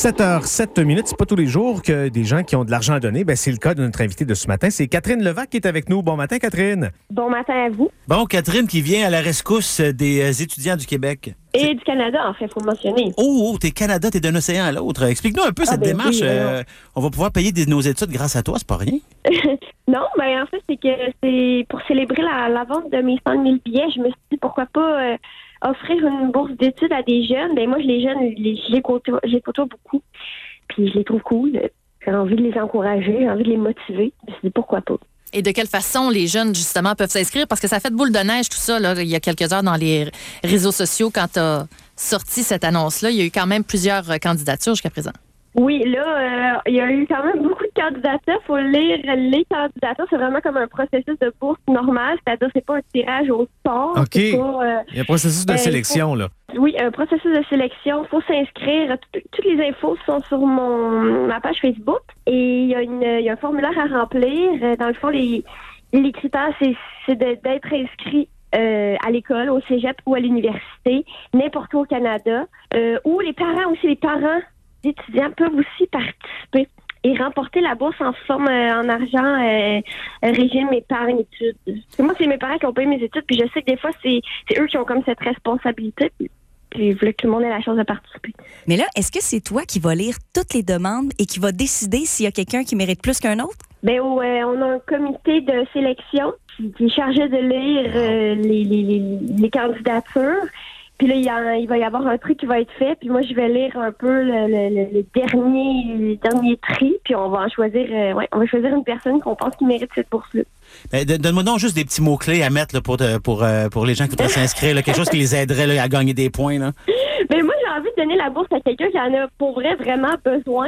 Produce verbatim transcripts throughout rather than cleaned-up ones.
sept heures sept minutes, c'est pas tous les jours que des gens qui ont de l'argent à donner. Ben, c'est le cas de notre invitée de ce matin. C'est Catherine Levac qui est avec nous. Bon matin, Catherine. Bon matin à vous. Bon, Catherine qui vient à la rescousse des étudiants du Québec. Et c'est... du Canada, en fait, il faut le mentionner. Oh, oh, t'es Canada, t'es d'un océan à l'autre. Explique-nous un peu ah, cette ben démarche. Oui, euh, on va pouvoir payer des, nos études grâce à toi, c'est pas rien. Non, ben en fait, c'est que c'est pour célébrer la, la vente de mes cent mille billets, je me suis dit pourquoi pas euh, offrir une bourse d'études à des jeunes. Ben moi, je les jeunes, je les côtoie, je les côtoie beaucoup. Puis je les trouve cool. J'ai envie de les encourager, j'ai envie de les motiver. Je me suis dit pourquoi pas. Et de quelle façon les jeunes, justement, peuvent s'inscrire? Parce que ça fait de boule de neige, tout ça, là, il y a quelques heures dans les réseaux sociaux, quand tu as sorti cette annonce-là. Il y a eu quand même plusieurs candidatures jusqu'à présent. Oui, là, euh, il y a eu quand même beaucoup de candidatures. Il faut lire les candidatures. C'est vraiment comme un processus de bourse normal. C'est-à-dire c'est pas un tirage au sort. OK. C'est pas, euh, il y a un processus de euh, sélection, faut, là. Oui, un processus de sélection. Il faut s'inscrire. Toutes les infos sont sur mon ma page Facebook. Et il y a, une, il y a un formulaire à remplir. Dans le fond, les, les critères, c'est, c'est de, d'être inscrit Euh, à l'école, au cégep ou à l'université, n'importe où au Canada, euh, ou les parents aussi, les parents d'étudiants peuvent aussi participer et remporter la bourse en forme euh, en argent euh, régime épargne études. Parce que moi, c'est mes parents qui ont payé mes études, puis je sais que des fois, c'est, c'est eux qui ont comme cette responsabilité, puis, puis je voulais que tout le monde ait la chance de participer. Mais là, est-ce que c'est toi qui vas lire toutes les demandes et qui va décider s'il y a quelqu'un qui mérite plus qu'un autre? Ben, oh, euh, on a un comité de sélection qui, qui est chargé de lire euh, les, les, les, les candidatures. Puis là, il, y a, il va y avoir un tri qui va être fait. Puis moi, je vais lire un peu le, le, le dernier, le dernier tri. Puis on va en choisir, euh, ouais, on va choisir une personne qu'on pense qui mérite cette bourse-là. Ben, donne-moi donc juste des petits mots-clés à mettre là, pour, de, pour, euh, pour les gens qui voudraient s'inscrire. Là, quelque chose qui les aiderait là, à gagner des points. Là. Ben, moi, j'ai envie de donner la bourse à quelqu'un qui en a pour vrai vraiment besoin.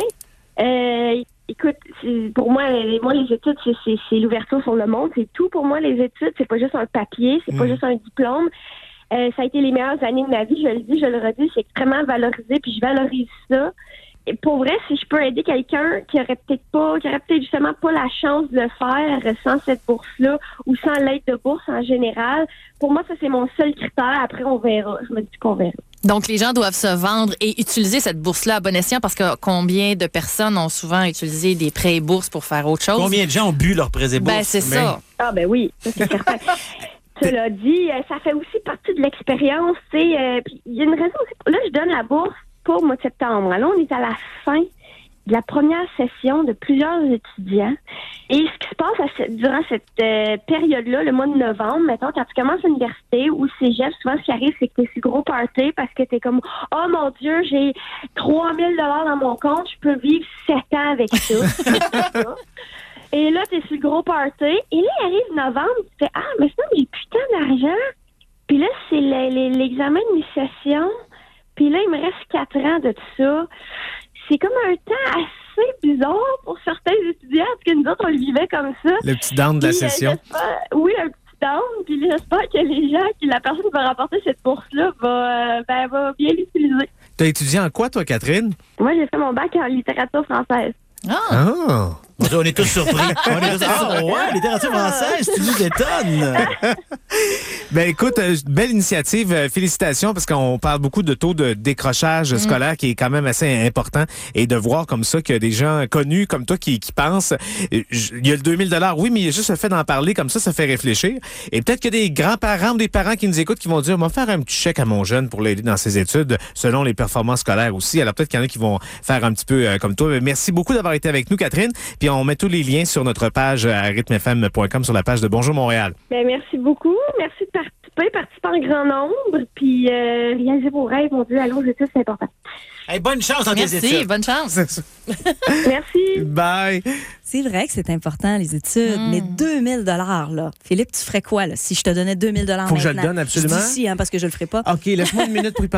Euh, écoute, pour moi, moi les études, c'est, c'est, c'est l'ouverture sur le monde. C'est tout pour moi, les études. C'est pas juste un papier, c'est mmh. pas juste un diplôme. Euh, ça a été les meilleures années de ma vie, je le dis, je le redis, c'est extrêmement valorisé, puis je valorise ça. Et pour vrai, si je peux aider quelqu'un qui aurait peut-être pas, qui aurait peut-être justement pas la chance de le faire sans cette bourse-là ou sans l'aide de bourse en général, pour moi, ça, c'est mon seul critère. Après, on verra. Je me dis qu'on verra. Donc, les gens doivent se vendre et utiliser cette bourse-là à bon escient parce que combien de personnes ont souvent utilisé des prêts et bourses pour faire autre chose? Combien de gens ont bu leurs prêts et bourses? Ben, c'est Mais... ça. Ah, ben oui, ça, c'est certain. Cela dit, ça fait aussi partie de l'expérience. Euh, il y a une raison aussi. Là, je donne la bourse pour le mois de septembre. Là, on est à la fin de la première session de plusieurs étudiants. Et ce qui se passe à ce, durant cette euh, période-là, le mois de novembre, mettons, quand tu commences l'université ou cégep, souvent, ce qui arrive, c'est que t'es sur gros party parce que t'es comme « Oh mon Dieu, j'ai trois mille dollars dans mon compte, je peux vivre sept ans avec ça. » Et là, t'es sur le gros party. Et là, il arrive novembre, tu fais « Ah, mais sinon, j'ai plus tant d'argent. » Puis là, c'est le, le, l'examen de mi-session. Puis là, il me reste quatre ans de tout ça. C'est comme un temps assez bizarre pour certains étudiants, parce que nous autres, on le vivait comme ça. Le petit down de la puis, session. Euh, oui, un petit down. Puis j'espère que les gens, que la personne qui va remporter cette bourse-là va, euh, ben, va bien l'utiliser. T'as étudié en quoi, toi, Catherine? Moi, j'ai fait mon bac en littérature française. Ah! Ah! On est tous surpris. On est tous... Ah, ouais, littérature française, tu nous étonnes. Ben écoute, belle initiative. Félicitations parce qu'on parle beaucoup de taux de décrochage scolaire qui est quand même assez important et de voir comme ça qu'il y a des gens connus comme toi qui, qui pensent. Il y a le deux mille dollars, oui, mais il y a juste le fait d'en parler comme ça, ça fait réfléchir. Et peut-être qu'il y a des grands-parents ou des parents qui nous écoutent qui vont dire, on va faire un petit chèque à mon jeune pour l'aider dans ses études selon les performances scolaires aussi. Alors peut-être qu'il y en a qui vont faire un petit peu euh, comme toi. Mais merci beaucoup d'avoir été avec nous, Catherine. Puis on met tous les liens sur notre page à rythme f m point com sur la page de Bonjour Montréal. Ben, merci beaucoup. Merci de participer. Participer en grand nombre. Puis euh, réaliser vos rêves, mon Dieu, allons aux études, c'est important. Hey, bonne chance dans tes études. Merci, bonne chance. Merci. Bye. C'est vrai que c'est important, les études, mm. mais deux mille dollars là. Philippe, tu ferais quoi là, si je te donnais deux mille dollars Faut maintenant? que je le donne absolument. Je dis ici, hein, parce que je le ferai pas. OK, laisse-moi une minute pour y penser.